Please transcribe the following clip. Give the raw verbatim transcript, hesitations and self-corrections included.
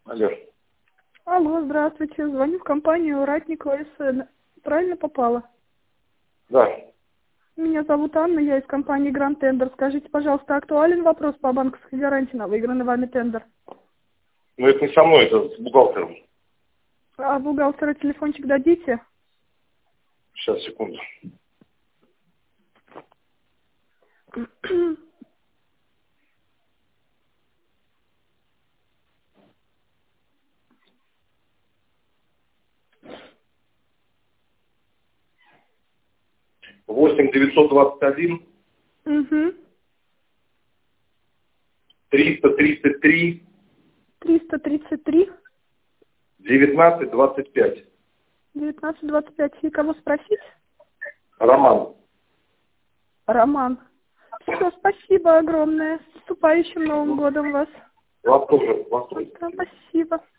Алло. Алло, здравствуйте. Звоню в компанию «Ратникова СН». Правильно попала? Да. Меня зовут Анна, я из компании «Гранд Тендер». Скажите, пожалуйста, актуален вопрос по банковской гарантии на выигранный вами тендер? Ну, это не со мной, это с бухгалтером. А бухгалтера телефончик дадите? Сейчас, секунду. восемь девятьсот двадцать один Угу. триста тридцать три триста тридцать три девятнадцать двадцать пять. девятнадцать двадцать пять. И кого спросить? Роман. Роман. Все, спасибо огромное. С наступающим Новым годом вас. Вас тоже. Вас тоже. Да, спасибо.